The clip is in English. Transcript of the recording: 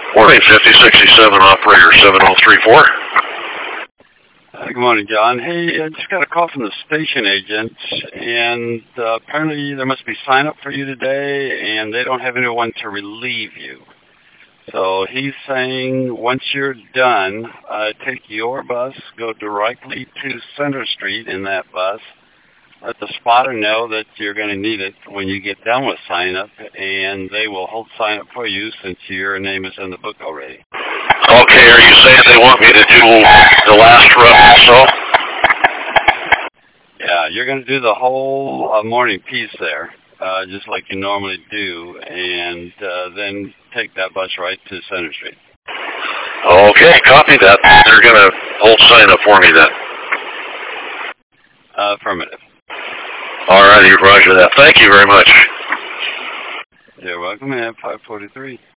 Morning, 5067, operator 7034. Good morning, John. Hey, I just got a call from the station agent, and apparently there must be sign up for you today, and they don't have anyone to relieve you. So he's saying once you're done, take your bus, go directly to Center Street in that bus. Let the spotter know that you're going to need it when you get done with sign up, and they will hold sign up for you since your name is in the book already. Okay, are you saying they want me to do the last run also? Yeah, you're going to do the whole morning piece there, just like you normally do, and then take that bus right to Center Street. Okay, copy that. They're going to hold sign up for me then. Affirmative. All righty, roger that. Thank you very much. You're welcome, man. 543.